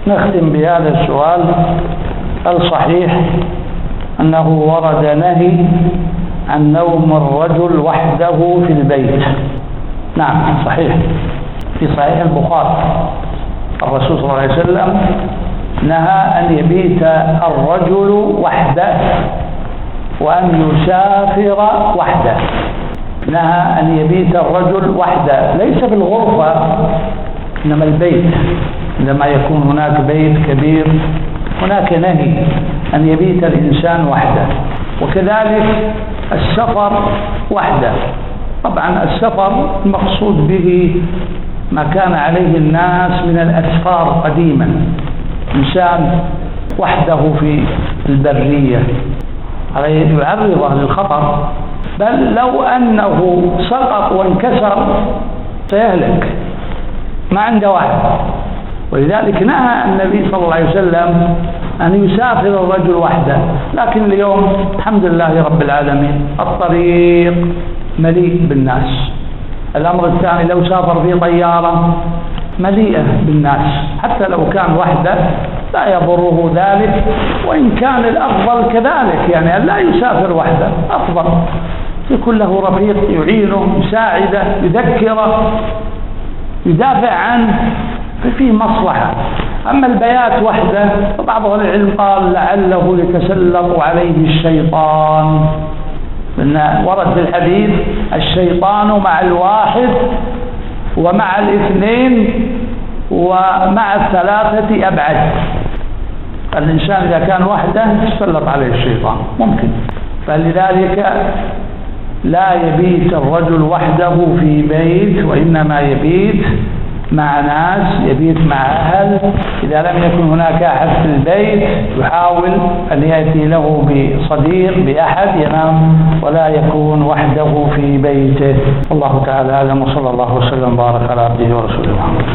نختم بهذا السؤال. الصحيح أنه ورد نهي عن نوم الرجل وحده في البيت. نعم صحيح، في صحيح البخاري الرسول صلى الله عليه وسلم نهى أن يبيت الرجل وحده وأن يسافر وحده. نهى أن يبيت الرجل وحده، ليس في الغرفة إنما البيت. عندما يكون هناك بيت كبير هناك نهي أن يبيت الإنسان وحده. وكذلك السفر وحده. طبعا السفر المقصود به ما كان عليه الناس من الأسفار قديما، إنسان وحده في البرية عليه يعرضه للخطر، بل لو أنه سقط وانكسر سيهلك، ما عنده واحد. ولذلك نهى النبي صلى الله عليه وسلم أن يسافر الرجل وحده. لكن اليوم الحمد لله رب العالمين الطريق مليء بالناس. الأمر الثاني لو سافر في طيارة مليئة بالناس، حتى لو كان وحده لا يضره ذلك، وإن كان الأفضل كذلك، يعني أن لا يسافر وحده أفضل، يكون له رفيق يعينه يساعده يذكره يدافع عنه، فيه مصلحة. أما البيات وحده فبعض أهل العلم قال لعله يتسلط عليه الشيطان، لأن ورد في الحديث الشيطان مع الواحد ومع الاثنين ومع الثلاثة أبعد. الإنسان إذا كان وحده يتسلط عليه الشيطان ممكن. فلذلك لا يبيت الرجل وحده في بيت، وإنما يبيت مع ناس، يبيت مع أهل. إذا لم يكن هناك أحد في البيت يحاول أن يأتي له بصديق بأحد ينام ولا يكون وحده في بيته. الله تعالى أعلم، وصلى الله وسلم وبارك على عبده ورسوله محمد.